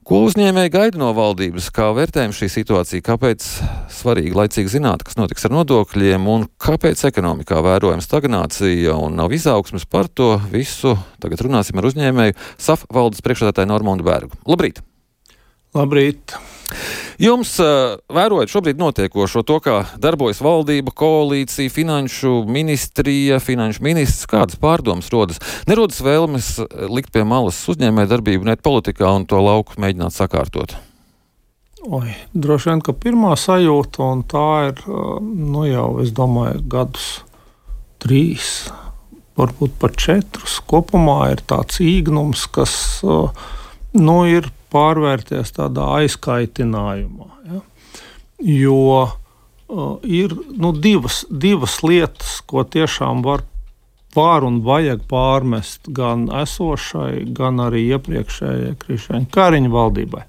Ko uzņēmēji gaida no valdības? Kā vērtējam šī situācija? Kāpēc svarīgi laicīgi zināt, kas notiks ar nodokļiem un kāpēc ekonomikā vērojama stagnācija un nav izaugsmes? Par to visu tagad runāsim ar uzņēmēju SAF valdes priekšsēdētāju Normundu Bergu. Labrīt! Labrīt! Jums, vērojot šobrīd notiekošo to, kā darbojas valdība, koalīcija, finanšu ministrija, finanšu ministrs, kādas pārdomas rodas? Nerodas vēlmes likt pie malas uzņēmēju darbību net politikā un to lauku mēģināt sakārtot? Droši vien, ka pirmā sajūta, un tā ir, jau, es domāju, gadus 3, varbūt pat 4. Kopumā ir tāds īgnums, kas, ir pārvērties tādā aizkaitinājumā. Ja? Jo ir divas lietas, ko tiešām var un vajag pārmest gan esošai, gan arī iepriekšējai Krišjāņa Kariņa valdībai.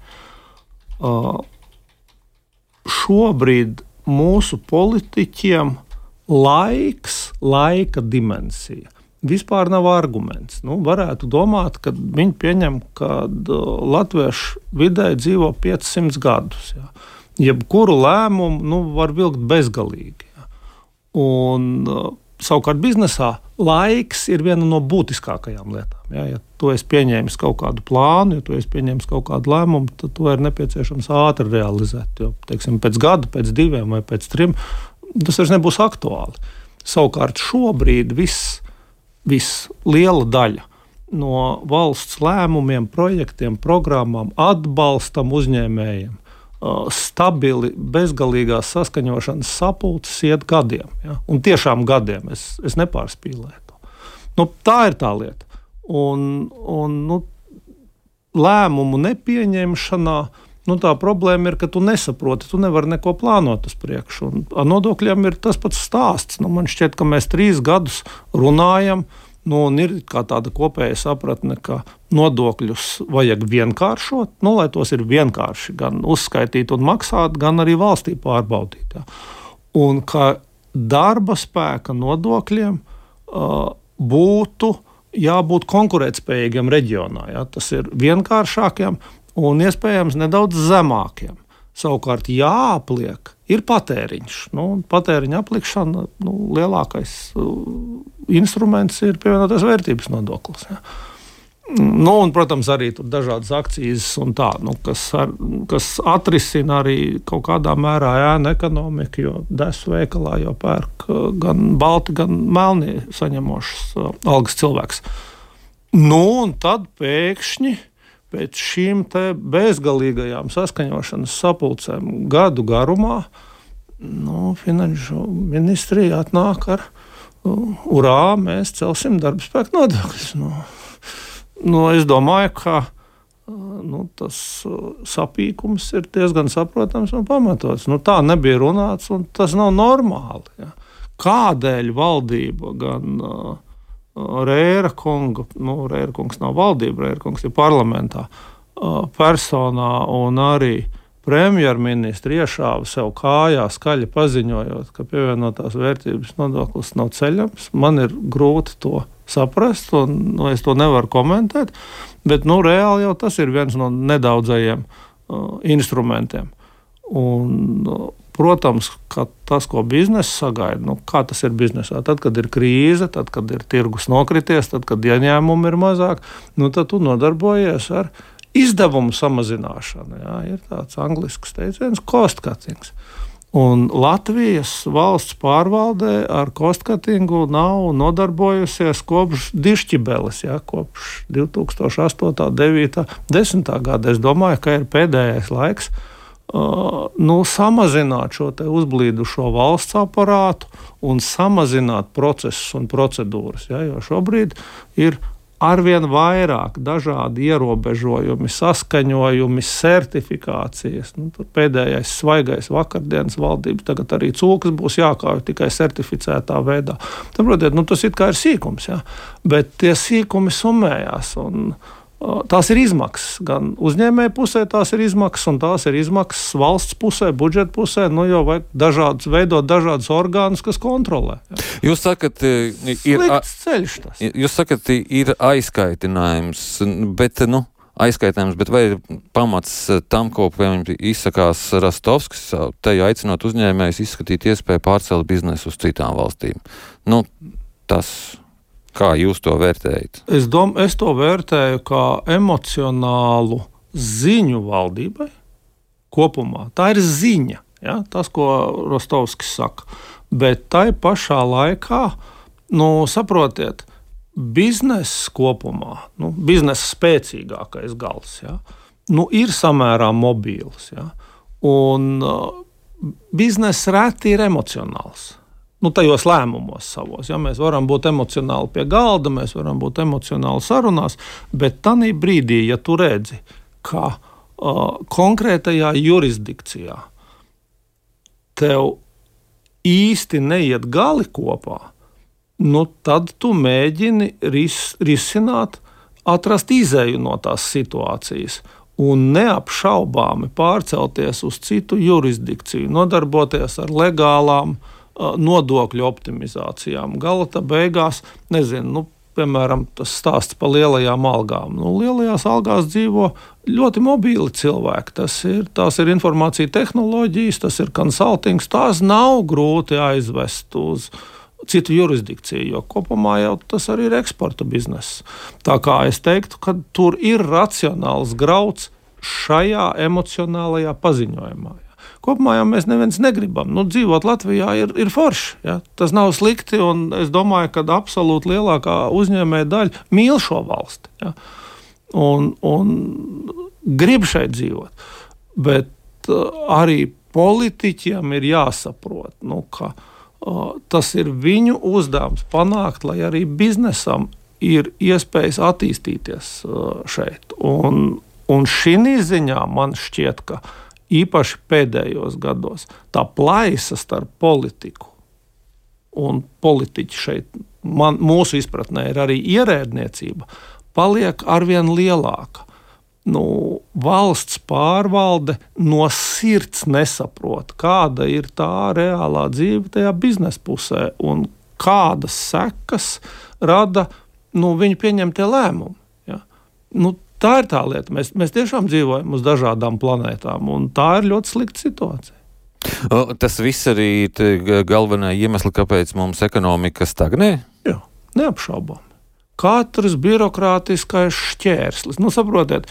Šobrīd mūsu politiķiem laika dimensija vispār nav arguments. Varētu domāt, ka viņi pieņem, ka latviešu vidēji dzīvo 500 gadus. Ja. Jebkuru lēmumu var vilkt bezgalīgi. Ja. Un savukārt biznesā laiks ir viena no būtiskākajām lietām. Ja. Ja tu esi pieņēmis kaut kādu plānu, ja tu esi pieņēmis kaut kādu lēmumu, tad to ir nepieciešams ātri realizēt. Jo, teiksim, pēc gada, pēc 2 vai pēc 3 tas vairs nebūs aktuāli. Savukārt šobrīd liela daļa no valsts lēmumiem, projektiem, programmām, atbalstam uzņēmējiem, stabili, bezgalīgās saskaņošanas sapulces iet gadiem. Ja? Un tiešām gadiem, es nepārspīlēju to. Tā ir tā lieta. Un lēmumu nepieņemšanā tā problēma ir, ka tu nesaproti, tu nevari neko plānot uz priekšu. Un ar nodokļiem ir tas pats stāsts. Man šķiet, ka mēs 3 gadus runājam, un ir kā tāda kopēja sapratne, ka nodokļus vajag vienkāršot, lai tos ir vienkārši gan uzskaitīt un maksāt, gan arī valstī pārbaudīt. Ja. Un ka darba spēka nodokļiem būtu jābūt konkurētspējīgiem reģionā. Ja. Tas ir vienkāršākiem un iespējams nedaudz zemākiem. Savukārt jāapliek ir patēriņš. Patēriņa aplikšana lielākais instruments ir pievienotās vērtības nodoklis. Ja. Un, protams, arī tur dažādas akcijas un tā, kas atrisina arī kaut kādā mērā ēnu ekonomiku, jo desu veikalā jau pērk gan balti, gan melni saņemošas algas cilvēks. Un tad pēkšņi pēc šīm te bezgalīgajām saskaņošanas sapulcēm gadu garumā finanšu ministrija atnāk ar urā, mēs celsim darbspēku nodokļus. Es domāju, ka tas sapīkums ir diezgan saprotams un pamatots. Tā nebija runāts un tas nav normāli. Ja. Kādēļ valdība gan Rēra kunga, Rēra kungs nav valdība, Rēra kungs ir parlamentā, personā un arī premjerministri iešāva sev kājā skaļi paziņojot, ka pievienotās vērtības nodoklis nav ceļams. Man ir grūti to saprast, un es to nevaru komentēt, bet reāli jau tas ir viens no nedaudzajiem instrumentiem. Un, protams, ka tas, ko biznesa sagaida, kā tas ir biznesā, tad, kad ir krīze, tad, kad ir tirgus nokrities, tad, kad ieņēmumi ir mazāk, tad tu nodarbojies ar izdevumu samazināšanu. Jā, ir tāds anglisks teiciens cost cuttings. Un Latvijas valsts pārvaldē ar cost cuttingu nav nodarbojusies kopš Dišķibeles, kopš 2008., 2009., 2010. gada. Es domāju, ka ir pēdējais laiks samazināt šo te uzblīdušo valsts aparātu un samazināt procesus un procedūras. Ja, jo šobrīd ir arvien vairāk dažādi ierobežojumi, saskaņojumi, certifikācijas. Pēdējais svaigais vakardienas valdības, tagad arī cūkas būs jākauj tikai certificētā veidā. Saprotiet, tas it kā ir sīkums, ja? Bet tie sīkumi summējās un tās ir izmaksas. Gan uzņēmēju pusē tās ir izmaksas, un tās ir izmaksas valsts pusē, budžeta pusē, jo vajag veidot dažādus orgānus, kas kontrolē. Ja. Jūs sakat, slikts ceļš tas. Jūs sakat, ir aizkaitinājums, bet aizskaitājums, bet vai ir pamats tam, ko, piemēram, izsakās Rastovskis, te aicinot uzņēmējus izskatīt iespēju pārcelt biznesu uz citām valstīm? Nu, tas, kā jūs to vērtējat? Es to vērtēju kā emocionālu ziņu valdībai kopumā. Tā ir ziņa, ja? Tas, ko Rastovskis saka. Bet tai pašā laikā, saprotiet, bizness kopumā, biznesa spēcīgākais gals, ja, ir samērā mobīls. Ja, un bizness reti ir emocionāls. Tajos lēmumos savos. Ja, mēs varam būt emocionāli pie galda, mēs varam būt emocionāli sarunās, bet tanī brīdī, ja tu redzi, ka konkrētajā jurisdikcijā tev īsti neiet gali kopā, tad tu mēģini risināt, atrast izēju no tās situācijas un neapšaubāmi pārcelties uz citu jurisdikciju, nodarboties ar legālām nodokļu optimizācijām. Galata beigās, piemēram, tas stāsts par lielajām algām. Lielajās algās dzīvo ļoti mobīli cilvēki. Tās ir informācija tehnoloģijas, tas ir konsultings. Tās nav grūti aizvest uz citu jurisdikciju, jo kopumā jau tas arī ir eksporta bizness. Tā kā es teiktu, ka tur ir racionāls grauds šajā emocionālajā paziņojumā. Kopumā jau mēs neviens negribam. Dzīvot Latvijā ir forši. Ja? Tas nav slikti, un es domāju, ka absolūti lielākā uzņēmēja daļa mīl šo valsti. Ja? Un grib šeit dzīvot. Bet arī politiķiem ir jāsaprot, ka tas ir viņu uzdevums panākt, lai arī biznesam ir iespējas attīstīties šeit. Un šī ziņā man šķiet, ka īpaši pēdējos gados tā plaisa starp politiku un politiķi šeit, mūsu izpratnē ir arī ierēdniecība, paliek arvien lielāka. Valsts pārvalde no sirds nesaprot, kāda ir tā reālā dzīve tajā biznesa pusē un kādas sekas rada viņu pieņemtie lēmumi. Ja? Tā ir tā lieta. Mēs tiešām dzīvojam uz dažādām planētām, un tā ir ļoti slikta situācija. Tas viss arī ir galvenā iemesla, kāpēc mums ekonomika stagnē? Jā, neapšaubām. Katrs birokrātiskais šķērslis. Saprotiet,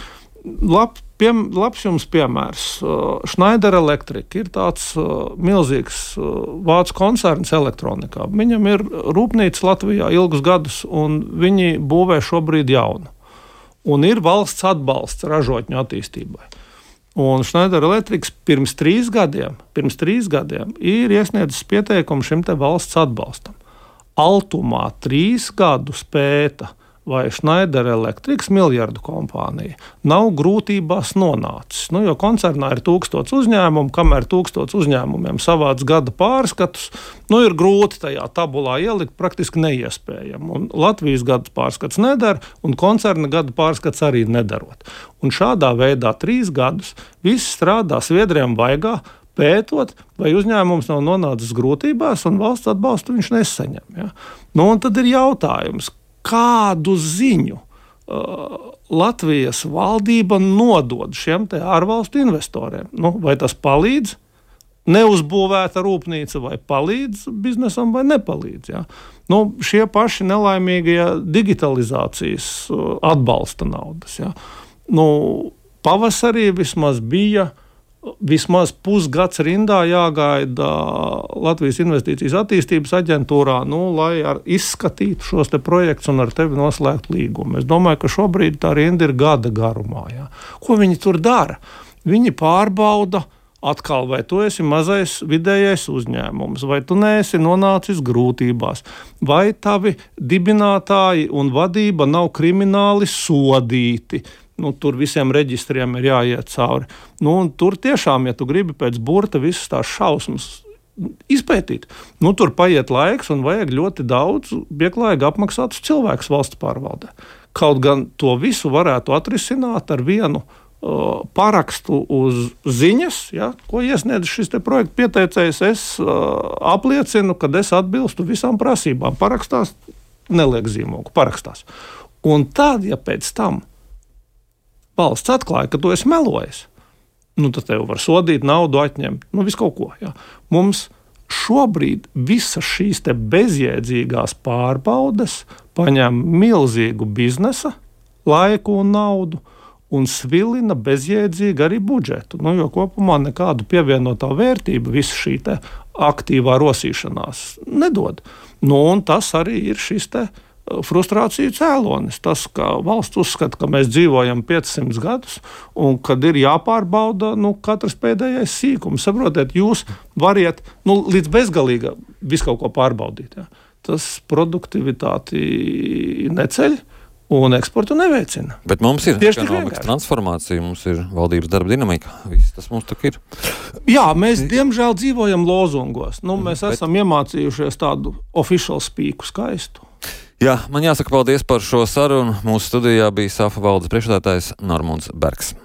labs jums piemērs. Schneider Electric ir tāds milzīgs vācu koncerns elektronikā. Viņam ir rūpnīca Latvijā ilgus gadus, un viņi būvē šobrīd jaunu. Un ir valsts atbalsts ražotņu attīstībai. Un Schneider Electric pirms 3 gadiem ir iesniedzis pieteikumu šim te valsts atbalstam. Altumā 3 gadus pēta, vai Schneider Electric miljardu kompānija nav grūtībās nonācis. Jo koncernā ir 1000 uzņēmumu, kamēr 1000 uzņēmumiem savāc gada pārskatus, ir grūti tajā tabulā ielikt, praktiski neiespējami. Un Latvijas gada pārskats nedara, un koncerna gada pārskats arī nedarot. Un šādā veidā 3 gadus viss strādā sviedriem vaigā, pētot, vai uzņēmums nav nonācis grūtībās, un valsts atbalstu viņš nesaņem. Ja? Un tad ir jautājums, kādu ziņu Latvijas valdība nodod šiem te ārvalstu investoriem? Vai tas palīdz neuzbūvēta rūpnīca, vai palīdz biznesam, vai nepalīdz? Ja? Šie paši nelaimīgie digitalizācijas atbalsta naudas. Ja? Pavasarī vismaz bija vismaz pusgads rindā jāgaida Latvijas Investīcijas attīstības aģentūrā, lai izskatītu šos te projektus un ar tevi noslēgtu līgumu. Es domāju, ka šobrīd tā rinda ir gada garumā. Ja. Ko viņi tur dara? Viņi pārbauda atkal, vai tu esi mazais vidējais uzņēmums, vai tu neesi nonācis grūtībās, vai tavi dibinātāji un vadība nav krimināli sodīti. Tur visiem reģistriem ir jāiet cauri. Tur tiešām, ja tu gribi pēc burta visas tās šausmas izpētīt, tur paiet laiks un vajag ļoti daudz pieklājīgi apmaksātus cilvēkus valsts pārvaldē. Kaut gan to visu varētu atrisināt ar vienu parakstu uz ziņas, ja, ko iesniedz šis te projekta pieteicējs. Es apliecinu, ka es atbilstu visām prasībām. Parakstās, neliek zīmogu, parakstās. Un tad, ja pēc tam valsts atklāja, ka tu esi melojis, tad tev var sodīt, naudu atņemt, visu kaut ko. Jā. Mums šobrīd visas šīs te bezjēdzīgās pārbaudes paņem milzīgu biznesa laiku un naudu un svilina bezjēdzīgi arī budžetu. Jo kopumā nekādu pievienotā vērtību visa šī te aktīvā rosīšanās nedod. Un tas arī ir šis te frustrāciju cēlonis. Tas, ka valsts uzskata, ka mēs dzīvojam 500 gadus un kad ir jāpārbauda katrs pēdējais sīkums. Saprotiet, jūs variet līdz bezgalīgi visu kaut ko pārbaudīt. Ja. Tas produktivitāti neceļ un eksportu neveicina. Bet mums ir ekonomikas transformācija, mums ir valdības darba dinamika. Viss tas mums tak ir. Jā, mēs diemžēl dzīvojam lozungos. Mēs esam iemācījušies tādu official speaku skaistu. Jā, man jāsaka paldies par šo sarunu. Mūsu studijā bija SAFA valdes priekšsēdētājs Normunds Bergs.